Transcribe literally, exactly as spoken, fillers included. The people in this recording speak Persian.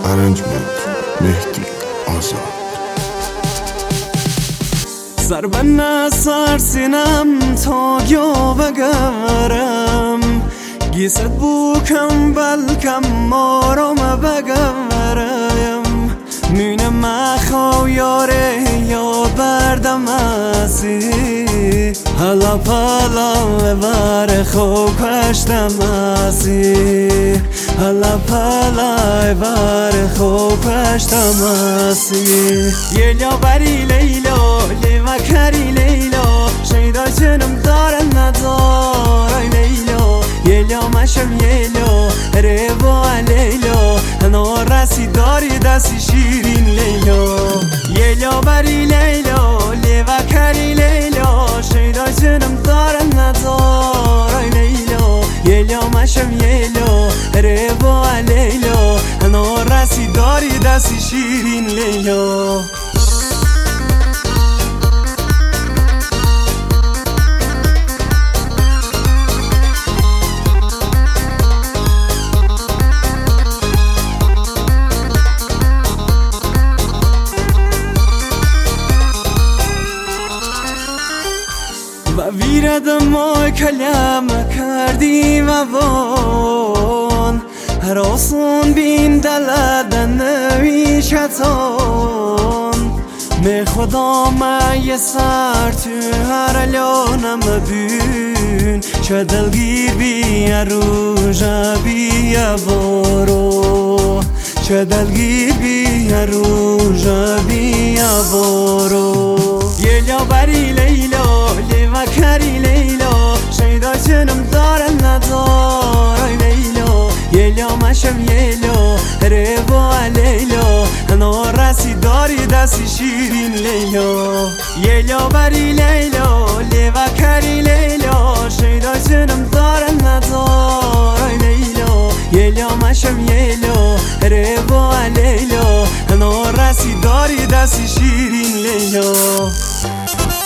Arrangement مهدی آزاد. سر به نسر سینم تا یا بگرم گیست بوکم بلکم مارم بگرم مینه مخو یاره یا بردم ازی حالا پالا بر خوب کشتم ازی حالا پالا بر خوب کشتم ازی یلیا بری لیلا لیما کری لیلا شیدا جنم دارن ندارای لیلا یلیا مشم یلیا ریبا لیلا انا رسی داری دستی شیرین لیلا یلیا بری لیلا لیما کری لیلا شیدا جنم دارن ندارای لیلا یلیا مشم یلیا ریبا لیلا انا رسی داری دستی شیرین لیلا و ویرد ما کلم کردیم وان هر آسون بین دلد نوی شتان می خدا ما یه سر تو هر لانم بین چه دلگیر بی روژا بی بارو چه دلگیر بی روژا بی بارو یلیا بری لیلا لیما کری لیلا شیدا جنم دارن ندارای لیلا یلیا مشم یلیا ریبا لیلا انا رسی داری دستی شیرین لیلا یلیا بری لیلا لیما کری لیلا شیدا جنم دارن ندارای لیلا یلیا مشم یلیا ریبا لیلا انا رسی داری دستی شیرین لیلا